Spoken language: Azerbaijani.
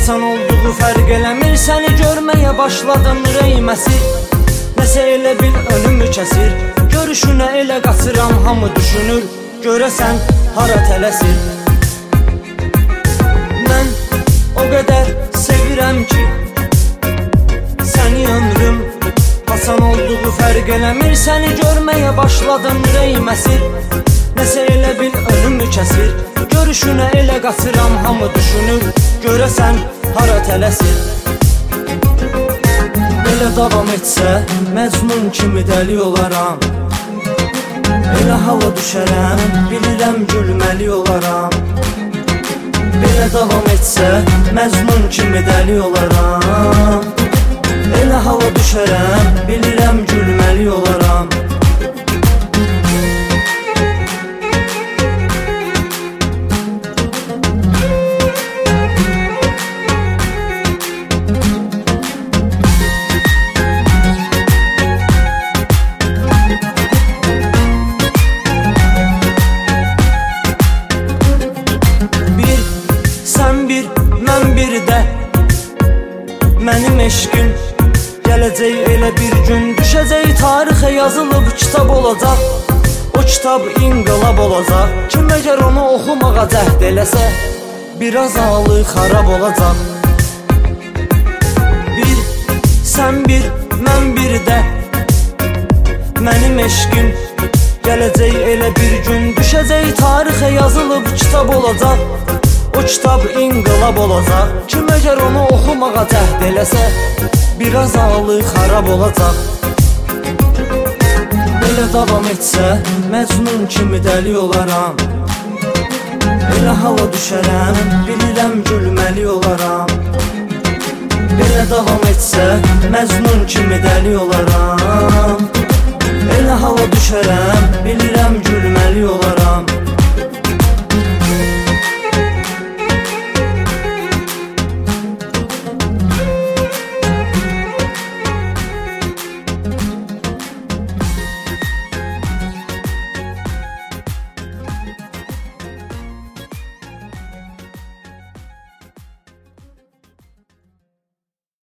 Hasan olduğu fərq eləmir, səni görməyə başladım ürəyiməsir. Nəsə elə bil önümü kəsir, görüşünə elə qaçıram, hamı düşünür, görəsən hara tələsir. Mən o qədər sevirəm ki, səni ömrüm. Hasan olduğu fərq eləmir, səni görməyə başladım ürəyiməsir. Nəsə elə bil önümü kəsir, görüşünə elə qaçıram, hamı düşünür, görəsən hara tələsir. Belə davam etsə, Məcnun kimi dəli olaram. Elə hala düşərəm, bilirəm gülməli olaram. Belə davam etsə, Məcnun kimi dəli olaram. Elə hala düşərəm, bilirəm gülməli olaram. Mənim eşqim gələcək elə bir gün, düşəcək tarixə yazılıb kitab olacaq. O kitab inqilab olacaq. Kim əgər onu oxumağa cəhd eləsə, biraz halı xarab olacaq. Bir, sən bir, mən bir də. Mənim eşqim gələcək elə bir gün, düşəcək tarixə yazılıb kitab olacaq. O kitab inqilab olacaq. Kim əgər onu oxumağa cəhd eləsə, biraz halı xarab olacaq. Belə davam etsə, Məcnun kimi dəli olaram. Elə hala düşərəm, bilirəm gülməli olaram. Belə davam etsə, Məcnun kimi dəli olaram. Elə hala düşərəm, bilirəm gülməli olaram.